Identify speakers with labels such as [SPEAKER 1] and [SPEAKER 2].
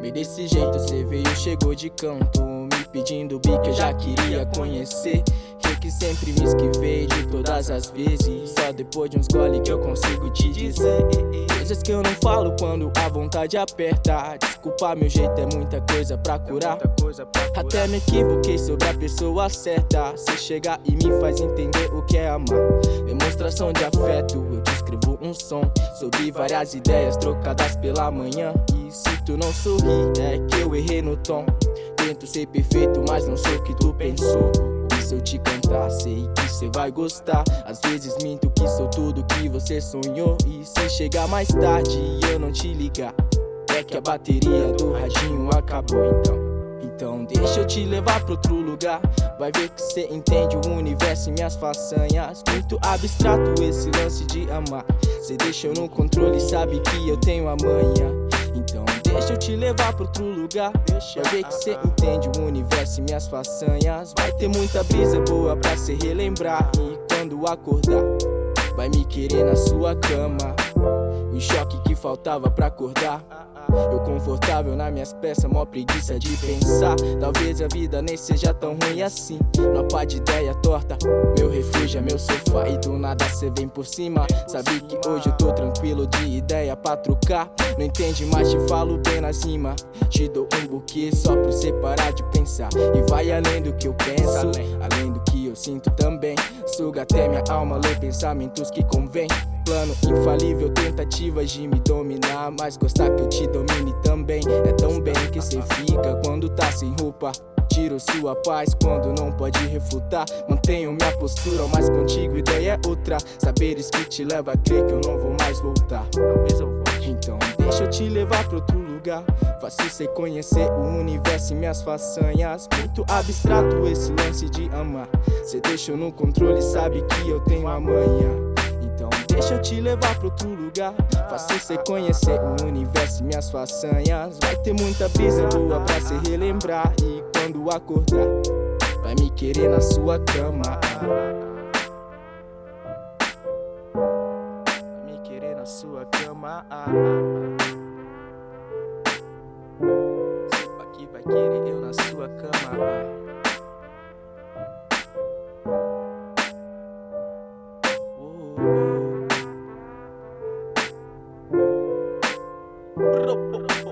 [SPEAKER 1] E desse jeito cê veio, chegou de canto, me pedindo o bico, eu já queria conhecer. Que sempre me esquivei de todas as vezes, só depois de uns gole que eu consigo te dizer coisas que eu não falo quando a vontade aperta. Desculpa, meu jeito é muita coisa pra curar. Até me equivoquei sobre a pessoa certa. Cê chega e me faz entender o que é amar. Demonstração de afeto, eu te escrevo um som sobre várias ideias trocadas pela manhã. E se tu não sorri, é que eu errei no tom. Tento ser perfeito, mas não sou o que tu pensou. Se eu te cantar, sei que cê vai gostar. Às vezes minto que sou tudo que você sonhou. E se chegar mais tarde e eu não te ligar, é que a bateria do radinho acabou. Então deixa eu te levar pra outro lugar. Vai ver que cê entende o universo e minhas façanhas. Muito abstrato esse lance de amar. Cê deixa eu no controle, sabe que eu tenho a manha. Então deixa eu te levar pra outro lugar. Vai ver que cê entende o universo e minhas façanhas. Vai ter muita brisa boa pra cê relembrar. E quando acordar, vai me querer na sua cama. O choque que faltava pra acordar. Eu confortável nas minhas peças, mó preguiça de pensar. Talvez a vida nem seja tão ruim assim. Numa pá de ideia torta, meu refúgio é meu sofá. E do nada cê vem por cima. Sabe que hoje eu tô tranquilo de ideia pra trocar. Não entende, mas te falo bem na cima. Te dou um buquê só pra você parar de pensar. E vai além do que eu penso, além do que eu sinto também. Suga até minha alma, lê pensamentos que convém. Plano infalível, tentativas de me dominar. Mas gostar que eu te domine também. É tão bem que cê fica quando tá sem roupa. Tiro sua paz quando não pode refutar. Mantenho minha postura, mas contigo ideia é outra. Saberes que te leva a crer que eu não vou mais voltar. Talvez eu volte. Então deixa eu te levar pra outro lugar. Faço cê conhecer o universo e minhas façanhas. Muito abstrato esse lance de amar. Cê deixa eu no controle, sabe que eu tenho a manha. Então deixa eu te levar pra outro lugar. Faço cê conhecer o universo e minhas façanhas. Vai ter muita brisa boa pra cê relembrar. E quando acordar, vai me querer na sua cama. Vai me querer na sua cama. Saiba que vai querer eu na sua cama. Oh, oh.